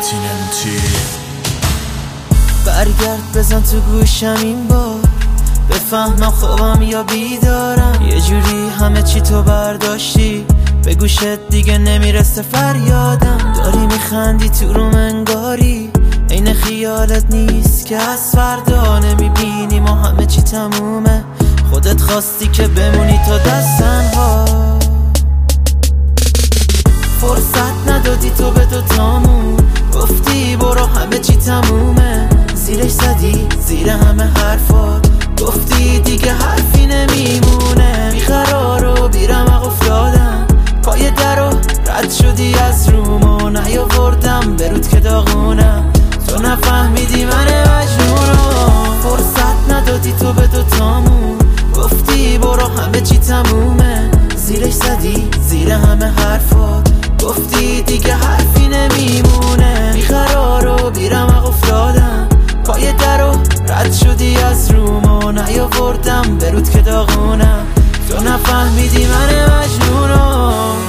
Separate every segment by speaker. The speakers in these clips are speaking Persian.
Speaker 1: کانتیننتی.
Speaker 2: برگرد بزن تو گوشم این بار، بفهمم خوابم یا بیدارم. یه جوری همه چی تو برداشتی، به گوشت دیگه نمیرسه فریادم. داری میخندی تو روم انگاری، این خیالت نیست که از فردا نمیبینی ما همه چی تمومه. خودت خواستی که بمونی تا دست تنها، فرصت ندادی تو به دوتامون. گفتی برو همه چی تمومه، زیرش زدی زیر همه حرفات. گفتی دیگه حرفی نمیمونه، بیقرار و بیرمق افتادم. پای درو رد شدی از روم و نیاوردم به رود که داغونم. تو نفهمیدی من مجنونم، فرصت ندادی تو به دوتامون. گفتی برو همه چی تمومه، زیرش زدی زیر همه حرفات. گفتی دیگه حرفی نمیمونه، بیقرار و بیرمق افتادم. پای درو رد شدی از روم و نیاوردم به رود که داغونم. تو نفهمیدی من مجنونم.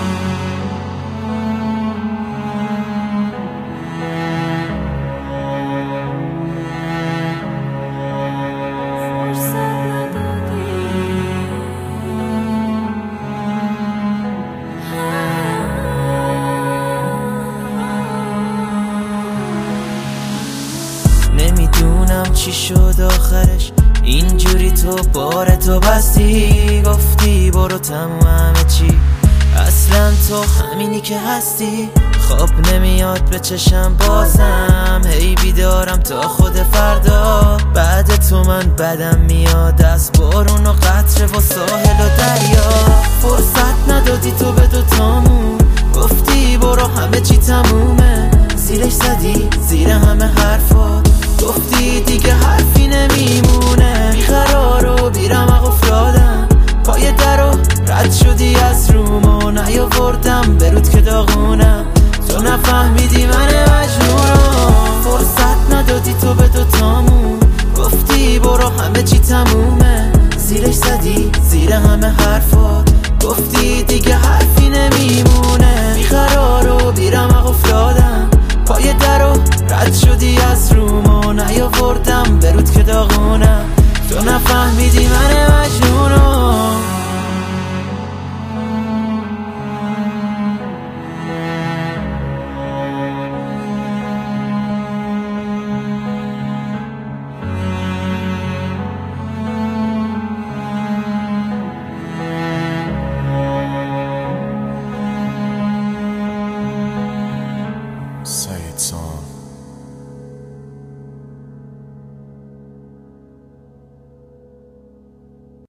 Speaker 2: نمیدونم چی شد آخرش، اینجوری تو بارتو بستی. گفتی برو تموم همه چی، اصلا تو همینی که هستی. خواب نمیاد به چشم بازم، هی بیدارم تا خود فردا. بعد تو من بدم میاد از بارون و قطره و ساحل و دریا. فرصت ندادی تو به دوتامون، گفتی برو همه چی تمومه، زیرش زدی زیر همه حرفات. گفتی دیگه حرفی نمیمونه، بیقرار و بیرمق افتادم. پای درو رد شدی از روم و نیاوردم به رود که داغونم. تو نفهمیدی من مجنونم، فرصت ندادی تو به دوتامون. گفتی برو همه چی تمومه، زیرش زدی زیر همه حرفات. گفتی دیگه حرفی نمیمونه، بیقرار و بیرمق افتادم. پای درو رد شدی از روم و نیاوردم به رود که داغونم. تو نفهمیدی من مجنونم.